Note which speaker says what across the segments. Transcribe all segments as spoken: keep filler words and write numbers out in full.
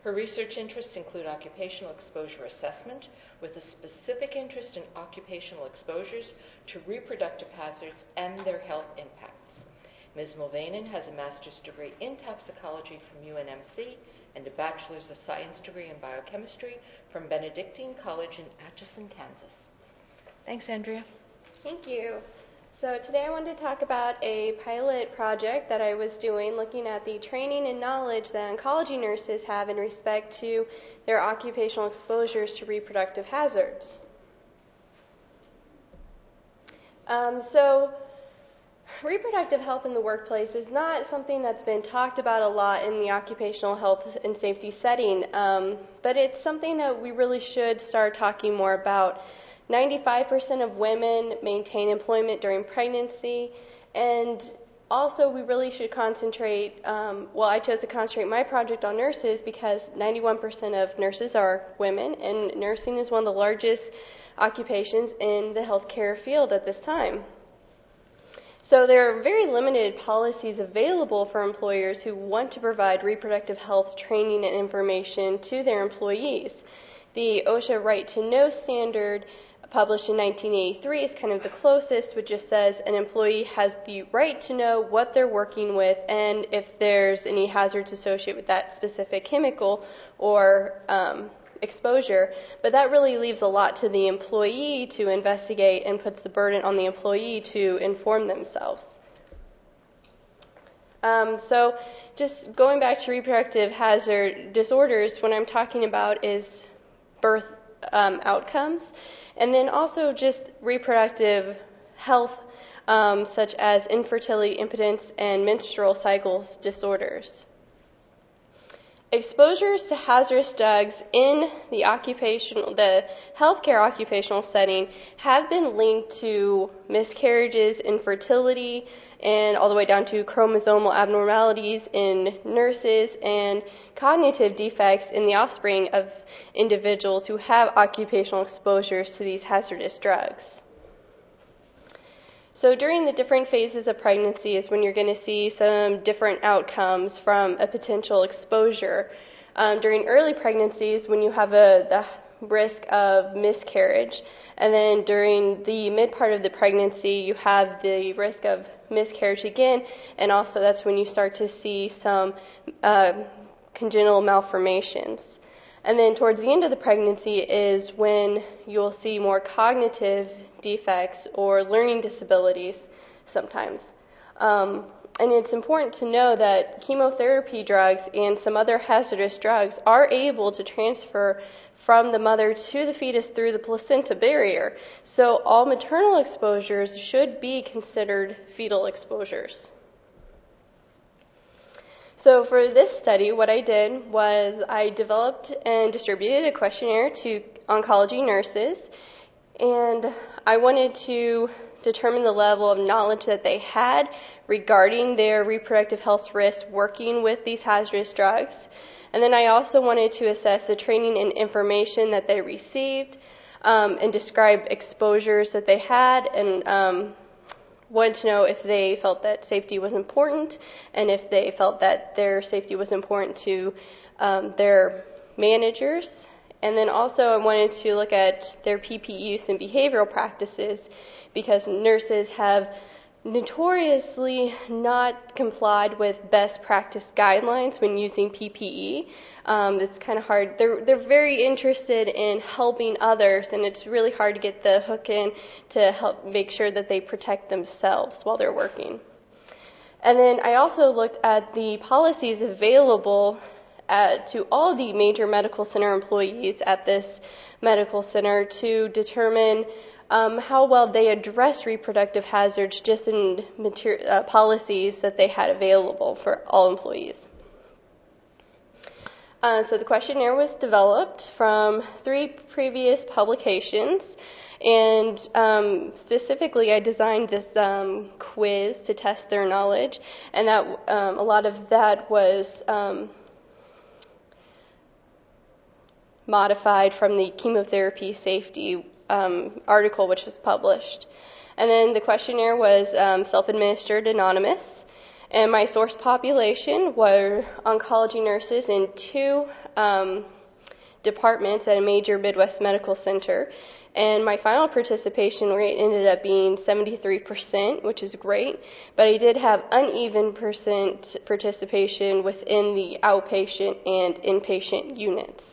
Speaker 1: Her research interests include occupational exposure assessment, with a specific interest in occupational exposures to reproductive hazards and their health impacts. Miz Mulvaney has a master's degree in toxicology from U N M C and a bachelor's of science degree in biochemistry from Benedictine College in Atchison, Kansas. Thanks, Andrea.
Speaker 2: Thank you. So today I wanted to talk about a pilot project that I was doing looking at the training and knowledge that oncology nurses have in respect to their occupational exposures to reproductive hazards. Um, so reproductive health in the workplace is not something that's been talked about a lot in the occupational health and safety setting, um, but it's something that we really should start talking more about. ninety-five percent of women maintain employment during pregnancy, and also we really should concentrate, um, well, I chose to concentrate my project on nurses because ninety-one percent of nurses are women, and nursing is one of the largest occupations in the healthcare field at this time. So there are very limited policies available for employers who want to provide reproductive health training and information to their employees. The OSHA Right to Know standard, published in nineteen eighty-three, is kind of the closest, which just says an employee has the right to know what they're working with and if there's any hazards associated with that specific chemical or um, exposure. But that really leaves a lot to the employee to investigate and puts the burden on the employee to inform themselves. Um, so just going back to reproductive hazard disorders, what I'm talking about is birth um, outcomes, and then also just reproductive health, um, such as infertility, impotence, and menstrual cycles disorders. Exposures to hazardous drugs in the occupational, the healthcare occupational setting have been linked to miscarriages, infertility, and all the way down to chromosomal abnormalities in nurses and cognitive defects in the offspring of individuals who have occupational exposures to these hazardous drugs. So during the different phases of pregnancy is when you're going to see some different outcomes from a potential exposure. Um, during early pregnancies, when you have a, the risk of miscarriage, and then during the mid part of the pregnancy, you have the risk of miscarriage again, and also that's when you start to see some uh, congenital malformations. And then towards the end of the pregnancy is when you'll see more cognitive defects or learning disabilities sometimes. Um, and it's important to know that chemotherapy drugs and some other hazardous drugs are able to transfer from the mother to the fetus through the placenta barrier. So all maternal exposures should be considered fetal exposures. So for this study, what I did was I developed and distributed a questionnaire to oncology nurses, and I wanted to determine the level of knowledge that they had regarding their reproductive health risks working with these hazardous drugs. And then I also wanted to assess the training and information that they received, um, and describe exposures that they had, and um, wanted to know if they felt that safety was important and if they felt that their safety was important to um, their managers. And then also I wanted to look at their P P E use and behavioral practices, because nurses have notoriously not complied with best practice guidelines when using P P E. Um, it's kind of hard. They're they're very interested in helping others, and it's really hard to get the hook in to help make sure that they protect themselves while they're working. And then I also looked at the policies available at, to all the major medical center employees at this medical center to determine Um, how well they address reproductive hazards just in mater- uh, policies that they had available for all employees. Uh, so the questionnaire was developed from three previous publications, and um, specifically I designed this um, quiz to test their knowledge, and that um, a lot of that was um, modified from the chemotherapy safety Um, article which was published. And then the questionnaire was um, self-administered, anonymous, And my source population were oncology nurses in two um, departments at a major Midwest medical center. And my final participation rate ended up being seventy-three percent, which is great. But I did have uneven percent participation within the outpatient and inpatient units.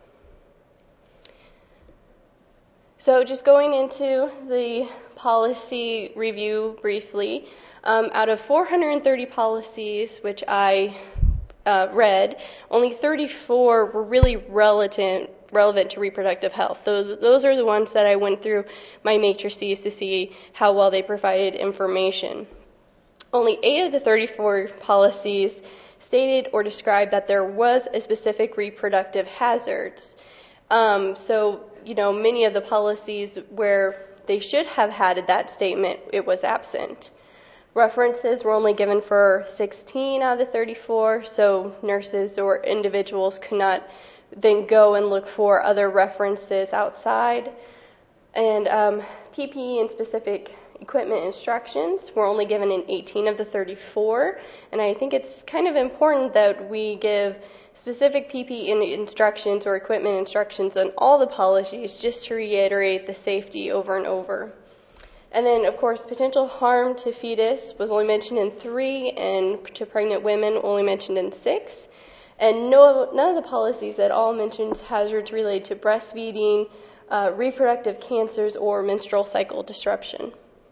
Speaker 2: So just going into the policy review briefly, um, out of four hundred thirty policies which I uh, read, only thirty-four were really relevant relevant to reproductive health. Those those are the ones that I went through my matrices to see how well they provided information. Only eight of the thirty-four policies stated or described that there was a specific reproductive hazard. Um, so, you know, many of the policies where they should have had that statement, it was absent. References were only given for sixteen out of the thirty-four, so nurses or individuals could not then go and look for other references outside. And um, P P E and specific equipment instructions were only given in eighteen of the thirty-four, and I think it's kind of important that we give specific P P E instructions or equipment instructions on all the policies just to reiterate the safety over and over. And then, of course, potential harm to fetus was only mentioned in three, and to pregnant women only mentioned in six. And no, none of the policies at all mentioned hazards related to breastfeeding, uh, reproductive cancers, or menstrual cycle disruption.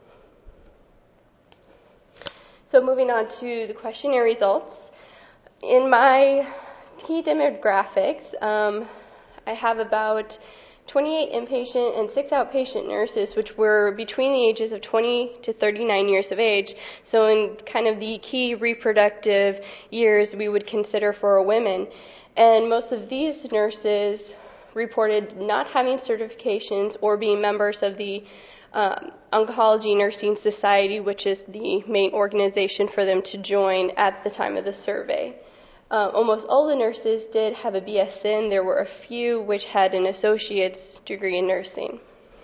Speaker 2: So moving on to the questionnaire results. In my key demographics, um, I have about twenty-eight inpatient and six outpatient nurses, which were between the ages of twenty to thirty-nine years of age. So in kind of the key reproductive years we would consider for a woman. And most of these nurses reported not having certifications or being members of the um, Oncology Nursing Society, which is the main organization for them to join at the time of the survey. Uh, almost all the nurses did have a B S N. There were a few which had an associate's degree in nursing.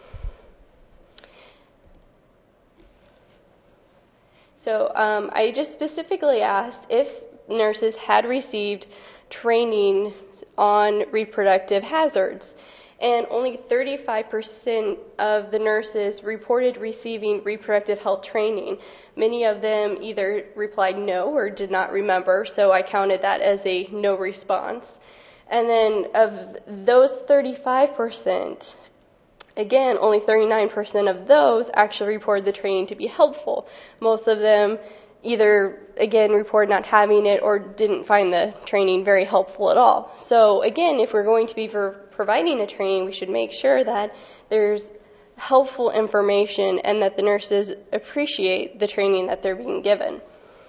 Speaker 2: So um, I just specifically asked if nurses had received training on reproductive hazards. And only thirty-five percent of the nurses reported receiving reproductive health training. Many of them either replied no or did not remember, so I counted that as a no response. And then of those thirty-five percent, again, only thirty-nine percent of those actually reported the training to be helpful. Most of them either, again, reported not having it or didn't find the training very helpful at all. So again, if we're going to be for providing a training, we should make sure that there's helpful information and that the nurses appreciate the training that they're being given.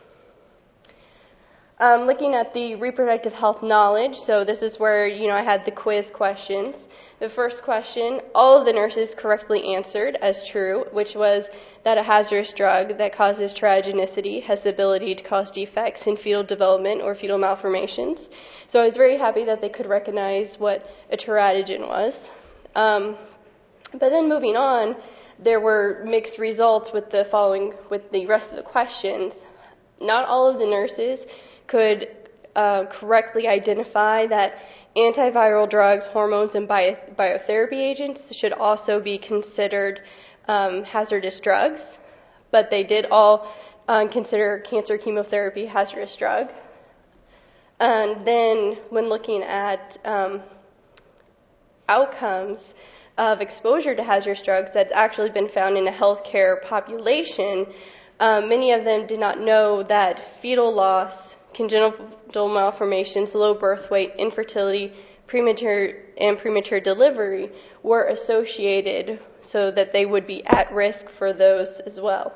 Speaker 2: Um, looking at the reproductive health knowledge, so this is where, you know, I had the quiz questions. The first question, all of the nurses correctly answered as true, which was that a hazardous drug that causes teratogenicity has the ability to cause defects in fetal development or fetal malformations. So I was very happy that they could recognize what a teratogen was. Um, but then moving on, there were mixed results with the following, with the rest of the questions. Not all of the nurses could uh, correctly identify that antiviral drugs, hormones, and bio- biotherapy agents should also be considered um, hazardous drugs, but they did all um, consider cancer chemotherapy hazardous drug. And then when looking at um, outcomes of exposure to hazardous drugs that's actually been found in a healthcare population, um, many of them did not know that fetal loss, congenital malformations, low birth weight, infertility, premature and premature delivery were associated, so that they would be at risk for those as well.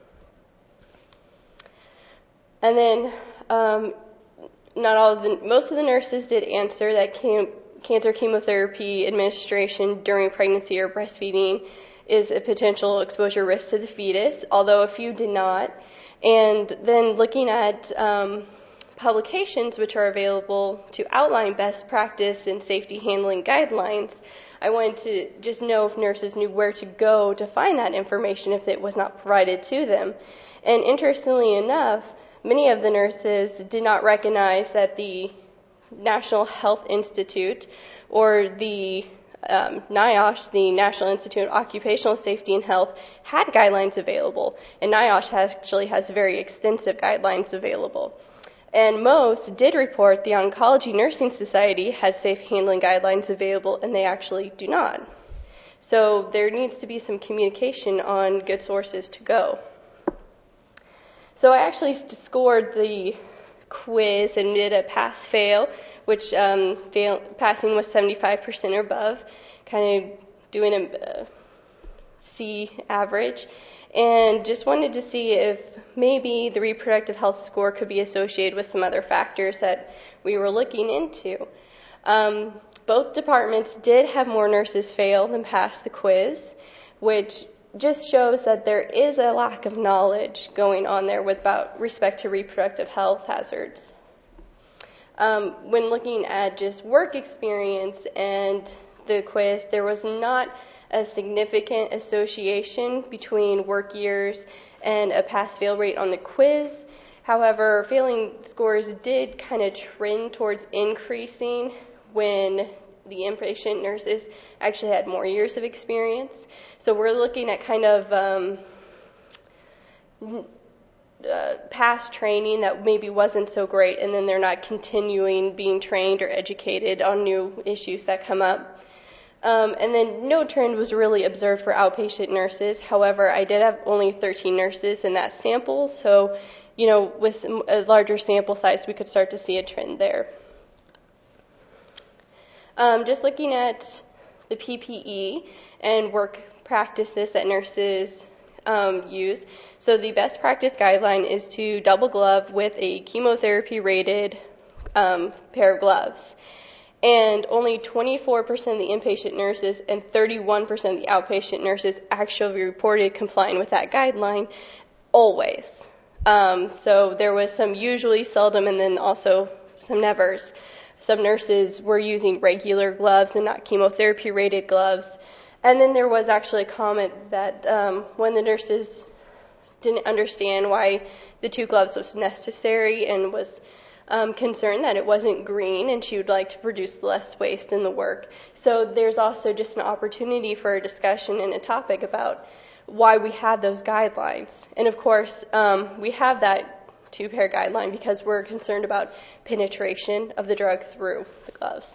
Speaker 2: And then um, not all of the, most of the nurses did answer that cam- cancer chemotherapy administration during pregnancy or breastfeeding is a potential exposure risk to the fetus, although a few did not. And then looking at um, publications which are available to outline best practice and safety handling guidelines, I wanted to just know if nurses knew where to go to find that information if it was not provided to them. And interestingly enough, many of the nurses did not recognize that the National Health Institute or the um, NIOSH, the National Institute of Occupational Safety and Health, had guidelines available. And NIOSH has, actually has very extensive guidelines available. And most did report the Oncology Nursing Society has safe handling guidelines available, and they actually do not. So there needs to be some communication on good sources to go. So I actually scored the quiz and did a pass-fail, which um, fail, passing was seventy-five percent or above, kind of doing a uh, C average, and just wanted to see if maybe the reproductive health score could be associated with some other factors that we were looking into. Um, both departments did have more nurses fail than pass the quiz, which just shows that there is a lack of knowledge going on there with about respect to reproductive health hazards. Um, when looking at just work experience and the quiz, there was not a significant association between work years and a pass-fail rate on the quiz. However, failing scores did kind of trend towards increasing when the inpatient nurses actually had more years of experience. So we're looking at kind of um, uh, past training that maybe wasn't so great, and then they're not continuing being trained or educated on new issues that come up. Um, and then no trend was really observed for outpatient nurses. However, I did have only thirteen nurses in that sample, so, you know, with a larger sample size, we could start to see a trend there. Um, just looking at the P P E and work practices that nurses um, use. So the best practice guideline is to double glove with a chemotherapy-rated um, pair of gloves. And only twenty-four percent of the inpatient nurses and thirty-one percent of the outpatient nurses actually reported complying with that guideline always. Um, so there was some usually, seldom, and then also some nevers. Some nurses were using regular gloves and not chemotherapy-rated gloves. And then there was actually a comment that um, when the nurses didn't understand why the two gloves was necessary and was Um, concerned that it wasn't green, and she would like to produce less waste in the work. So there's also just an opportunity for a discussion and a topic about why we have those guidelines. And of course, um, we have that two-pair guideline because we're concerned about penetration of the drug through the gloves.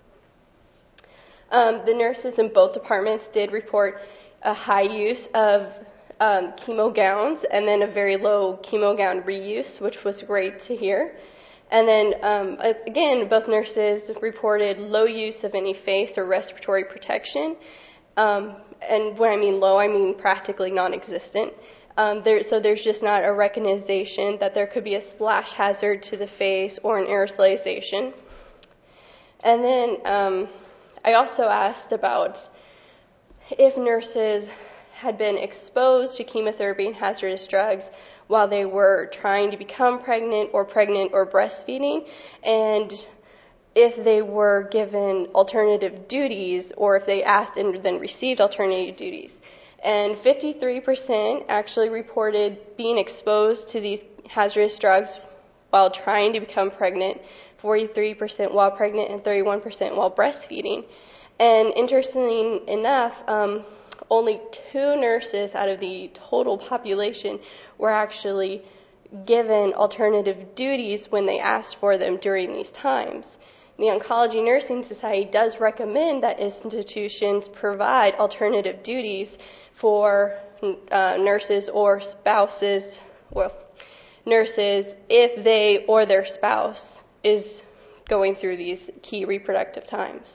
Speaker 2: Um, the nurses in both departments did report a high use of um, chemo gowns and then a very low chemo gown reuse, which was great to hear. And then, um, again, both nurses reported low use of any face or respiratory protection. Um, and when I mean low, I mean practically non-existent. Um, there, so there's just not a recognition that there could be a splash hazard to the face or an aerosolization. And then um, I also asked about if nurses had been exposed to chemotherapy and hazardous drugs while they were trying to become pregnant or pregnant or breastfeeding, and if they were given alternative duties or if they asked and then received alternative duties. And fifty-three percent actually reported being exposed to these hazardous drugs while trying to become pregnant, forty-three percent while pregnant, and thirty-one percent while breastfeeding. And interestingly enough, um, only two nurses out of the total population were actually given alternative duties when they asked for them during these times. The Oncology Nursing Society does recommend that institutions provide alternative duties for uh, nurses or spouses, well, nurses, if they or their spouse is going through these key reproductive times.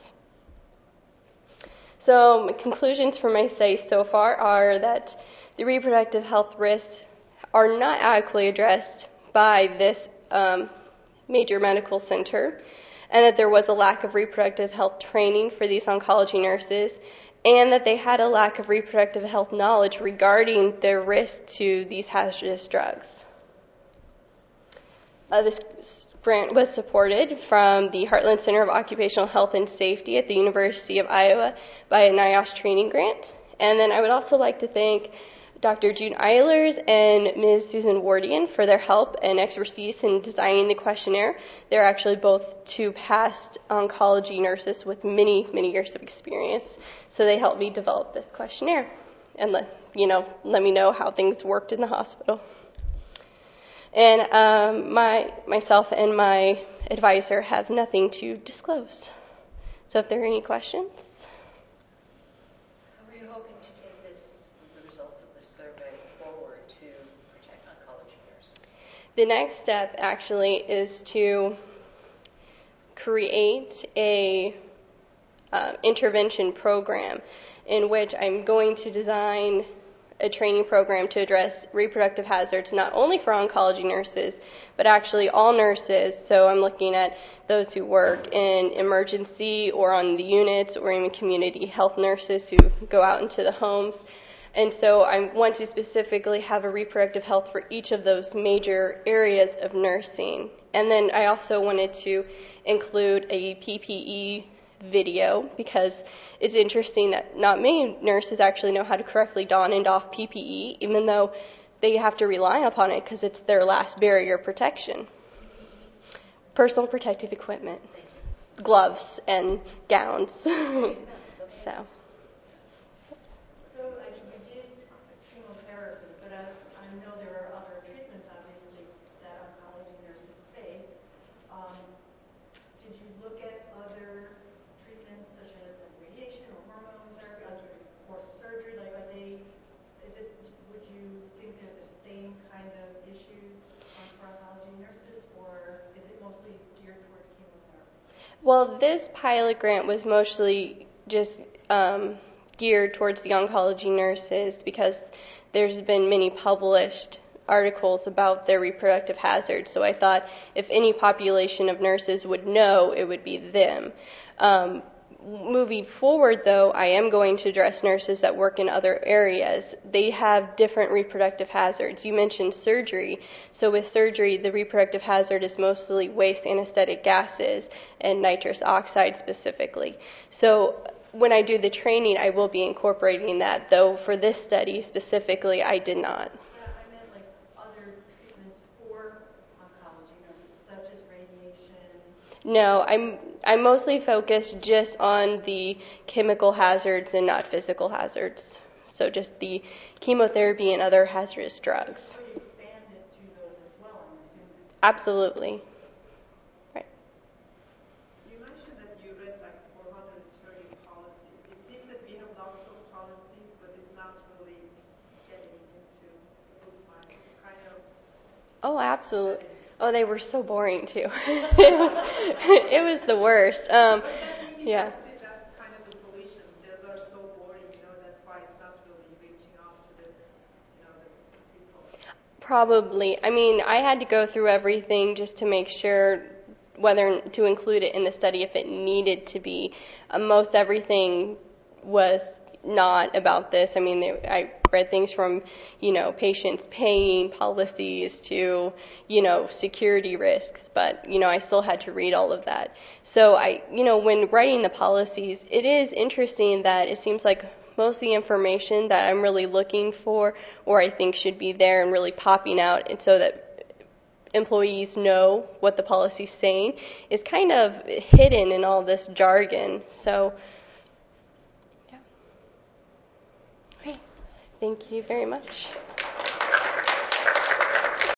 Speaker 2: So my conclusions for my study so far are that the reproductive health risks are not adequately addressed by this um, major medical center, and that there was a lack of reproductive health training for these oncology nurses, and that they had a lack of reproductive health knowledge regarding their risk to these hazardous drugs. Uh, this grant was supported from the Heartland Center of Occupational Health and Safety at the University of Iowa by a NIOSH training grant. And then I would also like to thank Doctor June Eilers and Miz Susan Wardian for their help and expertise in designing the questionnaire. They're actually both two past oncology nurses with many, many years of experience. So they helped me develop this questionnaire and let, you know, let me know how things worked in the hospital. And um, my myself and my advisor have nothing to disclose. So if there are any questions.
Speaker 1: How are you hoping to take this, the results of this survey forward to protect oncology nurses?
Speaker 2: The next step actually is to create a uh, intervention program in which I'm going to design a training program to address reproductive hazards not only for oncology nurses, but actually all nurses. So I'm looking at those who work in emergency or on the units or even community health nurses who go out into the homes. And so I want to specifically have a reproductive health for each of those major areas of nursing. And then I also wanted to include a P P E video because it's interesting that not many nurses actually know how to correctly don and doff P P E, even though they have to rely upon it because it's their last barrier protection. Personal protective equipment, gloves, and gowns. so.
Speaker 3: So, I mean, you did chemotherapy, but I, I know there are other treatments, obviously, that oncology nurses face. Um, did you look at other treatments such as like radiation or hormone therapy or surgery? Like, are they? Is it? Would you think they're the same kind of issues um, for oncology nurses, or is it mostly geared towards chemotherapy?
Speaker 2: Well, this pilot grant was mostly just um, geared towards the oncology nurses because there's been many published articles about their reproductive hazards. So I thought if any population of nurses would know, it would be them. Um, moving forward, though, I am going to address nurses that work in other areas. They have different reproductive hazards. You mentioned surgery. So with surgery, the reproductive hazard is mostly waste anesthetic gases and nitrous oxide specifically. So when I do the training, I will be incorporating that, though for this study specifically, I did not.
Speaker 3: Yeah, I meant like other treatments for oncology nurses, such as radiation.
Speaker 2: No, I'm I'm mostly focused just on the chemical hazards and not physical hazards. So just the chemotherapy and other hazardous drugs.
Speaker 3: So you expand it to those as well, I'm assuming.
Speaker 2: Absolutely. Right.
Speaker 4: You mentioned that you read like four hundred thirty policies. It seems that we have lots of policies, but it's not really getting into the book market. Kind of.
Speaker 2: Oh, absolutely. Oh, they were so boring too. it, was, it was the worst. Um, yeah.
Speaker 4: It's just kind of the solution. Those are so boring, you know, that's why it's not really reaching out to the, you know, the people.
Speaker 2: Probably. I mean, I had to go through everything just to make sure whether to include it in the study if it needed to be. Uh, most everything was not about this. I mean, they, I read things from, you know, patients paying policies to, you know, security risks, but, you know, I still had to read all of that. So I, you know, when writing the policies, it is interesting that it seems like most of the information that I'm really looking for or I think should be there and really popping out and so that employees know what the policy's saying is kind of hidden in all this jargon. So, yeah. Okay. Thank you very much.